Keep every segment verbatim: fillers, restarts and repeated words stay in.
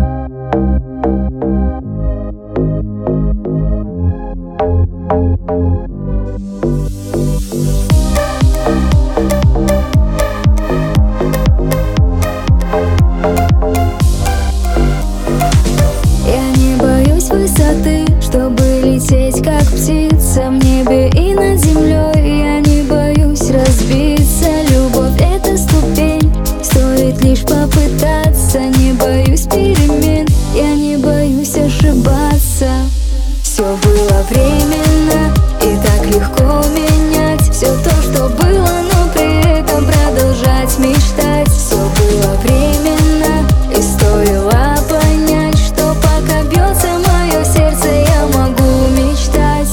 Высоты, чтобы лететь как птица в небе и над землей. Я не боюсь разбиться. Любовь — это ступень, стоит лишь попытаться. Не боюсь перемен, я не боюсь ошибаться. Все было временно, и так легко менять все то, что было, но при этом продолжать мечтать. Все было временно, и стоило понять, что пока бьется мое сердце, я могу мечтать.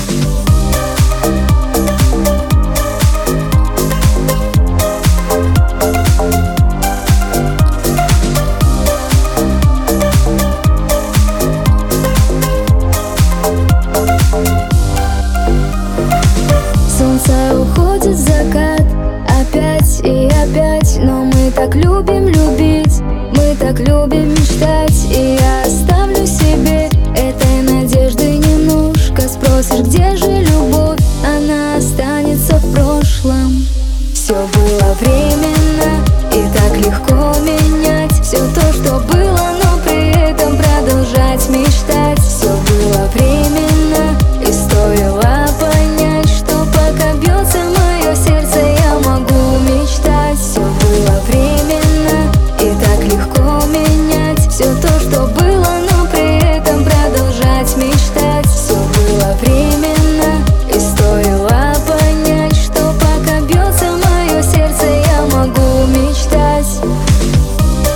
Солнце уходит в закат, опять и опять. Но мы так любим любить, мы так любим мечтать. И я оставлю себе этой надежды немножко. Спросишь, где же любовь, она останется в прошлом. Все было временно, и так легко менять все то, что было, но при этом продолжать мечтать. Все было временно, и стоило понять, что пока бьется мое сердце, я могу мечтать. Все было временно, и так легко менять все то, что было, но при этом продолжать мечтать. Все было временно, и стоило понять, что пока бьется мое сердце, я могу мечтать.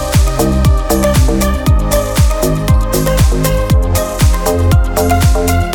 We'll be right back.